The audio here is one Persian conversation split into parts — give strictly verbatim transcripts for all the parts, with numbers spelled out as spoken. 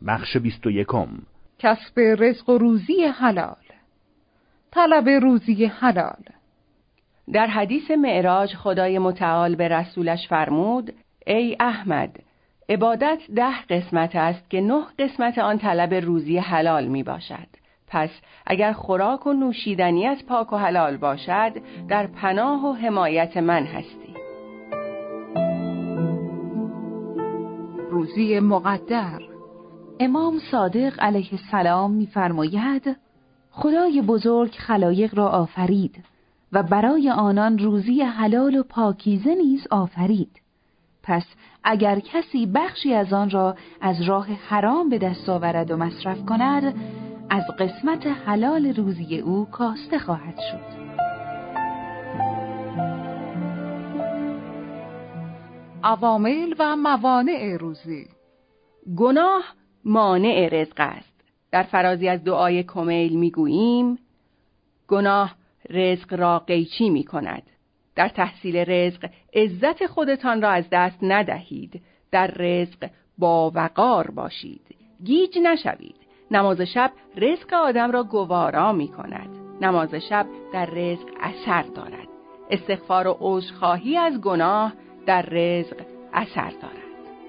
بخش بیست و یکم. کسب رزق و روزی حلال. طلب روزی حلال. در حدیث معراج خدای متعال به رسولش فرمود: ای احمد، عبادت ده قسمت است که نه قسمت آن طلب روزی حلال می باشد. پس اگر خوراک و نوشیدنیت پاک و حلال باشد، در پناه و حمایت من هستی. روزی مقدر. امام صادق علیه السلام می‌فرماید: خدای بزرگ خلایق را آفرید و برای آنان روزی حلال و پاکیزه نیز آفرید. پس اگر کسی بخشی از آن را از راه حرام به دست آورد و مصرف کند، از قسمت حلال روزی او کاسته خواهد شد. عوامل و موانع روزی. گناه مانع رزق است. در فرازی از دعای کمیل میگوییم: گناه رزق را قیچی می کند. در تحصیل رزق عزت خودتان را از دست ندهید. در رزق با وقار باشید. گیج نشوید. نماز شب رزق آدم را گوارا می کند. نماز شب در رزق اثر دارد. استغفار و عذرخواهی از گناه در رزق اثر دارد.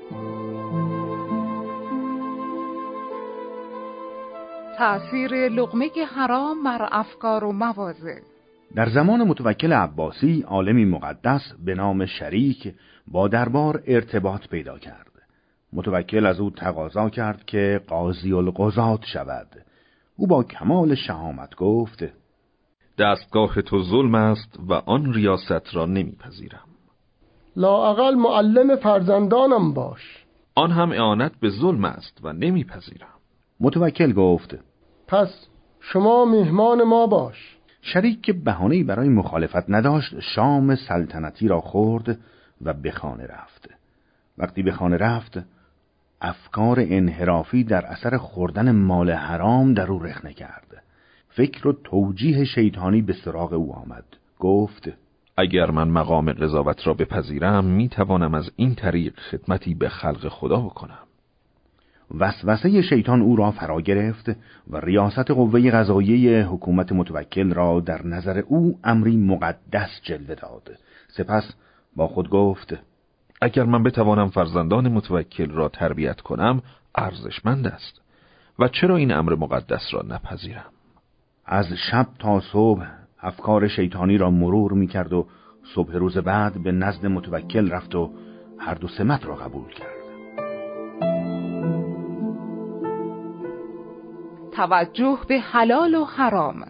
تأثیر لقمه حرام بر افکار و مواضع. در زمان متوکل عباسی عالمی مقدس به نام شریک با دربار ارتباط پیدا کرد. متوکل از او تقاضا کرد که قاضی القضات شود. او با کمال شهامت گفت: دستگاه تو ظلم است و آن ریاست را نمیپذیرم. لااقل معلم فرزندانم باش. آن هم اعانت به ظلم است و نمیپذیرم. متوکل گفت: پس شما مهمان ما باش. شریک که بهانه‌ای برای مخالفت نداشت شام سلطنتی را خورد و به خانه رفت. وقتی به خانه رفت، افکار انحرافی در اثر خوردن مال حرام در او رخنه کرد. فکر و توجیه شیطانی به سراغ او آمد. گفت: اگر من مقام قضاوت را بپذیرم، می توانم از این طریق خدمتی به خلق خدا بکنم. وسوسه شیطان او را فرا گرفت و ریاست قوه قضاییه حکومت متوکل را در نظر او امری مقدس جلوه داد. سپس با خود گفت: اگر من بتوانم فرزندان متوکل را تربیت کنم، ارزشمند است و چرا این امر مقدس را نپذیرم؟ از شب تا صبح افکار شیطانی را مرور می کرد و صبح روز بعد به نزد متوکل رفت و هر دو سمت را قبول کرد. توجه به حلال و حرام.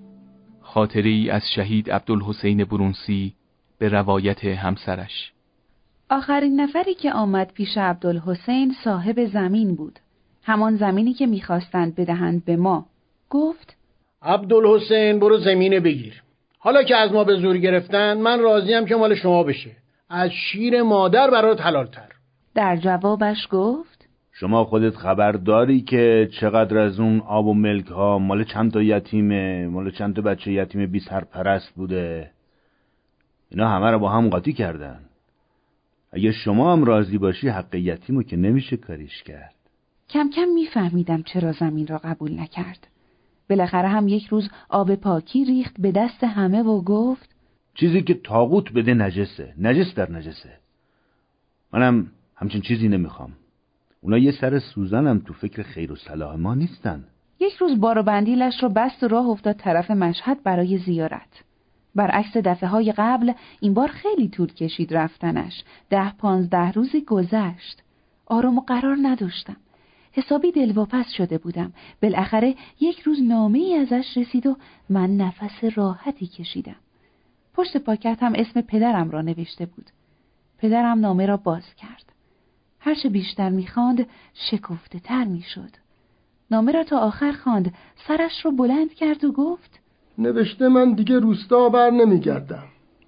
خاطری از شهید عبدالحسین برونسی به روایت همسرش. آخرین نفری که آمد پیش عبدالحسین صاحب زمین بود، همان زمینی که میخواستند بدهند به ما. گفت: عبدالحسین برو زمین بگیر. حالا که از ما به زور گرفتن، من راضیم که مال شما بشه. از شیر مادر برات حلال‌تر. در جوابش گفت: شما خودت خبر داری که چقدر از اون آب و ملک ها مال چند تا یتیمه، مال چند تا بچه یتیم بی سرپرست بوده؟ اینا همه رو با هم قاطی کردن. اگه شما هم راضی باشی حق یتیمو که نمیشه کاریش کرد. کم کم میفهمیدم چرا زمین را قبول نکرد. بالاخره هم یک روز آب پاکی ریخت به دست همه و گفت: چیزی که طاغوت بده نجسه، نجس در نجسه. منم همچین چیزی نمیخوام. اونا یه سر سوزنم تو فکر خیر و صلاح ما نیستن. یک روز بار و بندیلش رو بست و راه افتاد طرف مشهد برای زیارت. برعکس دفعه های قبل این بار خیلی طول کشید رفتنش. ده پانزده روزی گذشت. آرام و قرار نداشتم. حسابی دلواپس شده بودم. بالاخره یک روز نامه ای ازش رسید و من نفس راحتی کشیدم. پشت پاکت هم اسم پدرم را نوشته بود. پدرم نامه را باز کرد. هرچه بیشتر می‌خواند شکفته تر می‌شد. نامه را تا آخر خواند، سرش را بلند کرد و گفت: نوشته من دیگه روستا بر نمیگردم.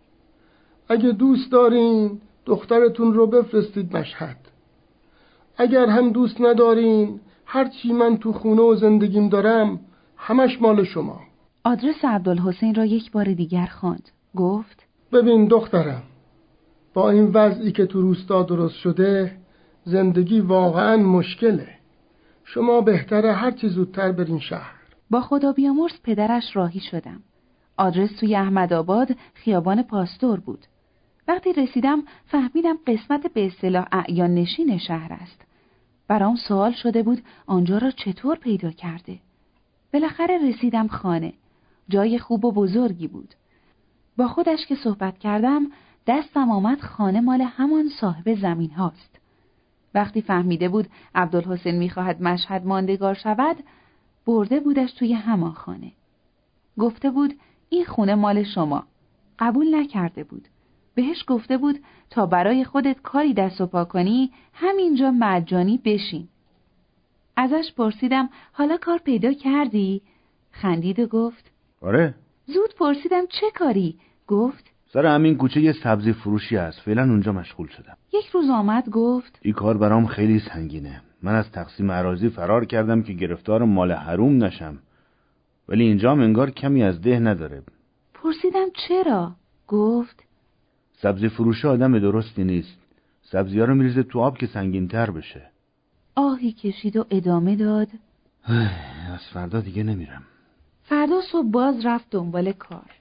اگه دوست دارین دخترتون رو بفرستید مشهد. اگر هم دوست ندارین هرچی من تو خونه و زندگیم دارم همش مال شما. آدرس عبدالحسین را یک بار دیگر خواند. گفت: ببین دخترم، با این وضعی که تو روستا درست شده زندگی واقعا مشکله. شما بهتره هر چی زودتر برین شهر. با خدا بیامرز پدرش راهی شدم. آدرس توی احمدآباد خیابان پاستور بود. وقتی رسیدم فهمیدم قسمت به اصطلاح اعیان نشین شهر است. برام سوال شده بود آنجا را چطور پیدا کرده. بالاخره رسیدم خانه. جای خوب و بزرگی بود. با خودش که صحبت کردم دستم آمد خانه مال همان صاحب زمین هاست. وقتی فهمیده بود عبدالحسین میخواهد مشهد ماندگار شود برده بودش توی همان خانه. گفته بود این خونه مال شما. قبول نکرده بود. بهش گفته بود تا برای خودت کاری دست و پا کنی همینجا مجانی بشین. ازش پرسیدم حالا کار پیدا کردی؟ خندید و گفت آره. زود پرسیدم چه کاری؟ گفت سر همین کوچه یه سبزی فروشی هست، فعلا اونجا مشغول شدم. یک روز آمد گفت این کار برام خیلی سنگینه. من از تقسیم اراضی فرار کردم که گرفتار مال حروم نشم، ولی اینجا هم انگار کمی از ده نداره. پرسیدم چرا؟ گفت سبزی فروشی آدم درستی نیست. سبزی‌ها رو میریزه تو آب که سنگین‌تر بشه. آهی کشید و ادامه داد از فردا دیگه نمیرم. فردا صبح باز رفت دنبال کار.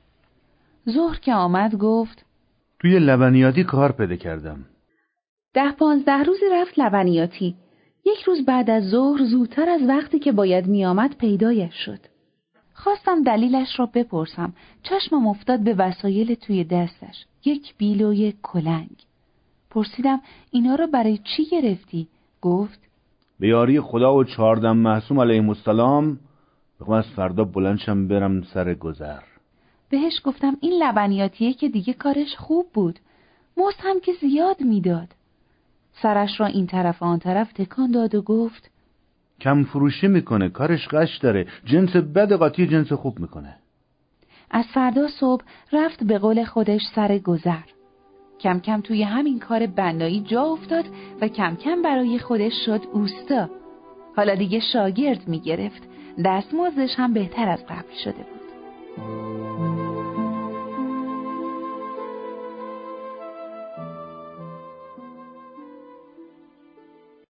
ظهر که آمد گفت توی لبنیاتی کار پیدا کردم. ده پانزده روزی رفت لبنیاتی. یک روز بعد از ظهر زودتر از وقتی که باید می آمد پیدایش شد. خواستم دلیلش را بپرسم. چشمم افتاد به وسایل توی دستش. یک بیل و یک کلنگ. پرسیدم اینا را برای چی گرفتی؟ گفت به یاری خدا و چهاردم معصوم علیهم السلام بخوام از فردا بلندشم برم سر گذر. بهش گفتم این لبنیاتیه که دیگه کارش خوب بود. مزد هم که زیاد میداد. سرش را این طرف آن طرف تکان داد و گفت کم فروشی میکنه، کارش قش داره، جنس بد قاطی جنس خوب میکنه. از فردا صبح رفت به قول خودش سر گذر. کم کم توی همین کار بنایی جا افتاد و کم کم برای خودش شد اوستا. حالا دیگه شاگرد میگرفت. دستمزدش هم بهتر از قبل شده بود.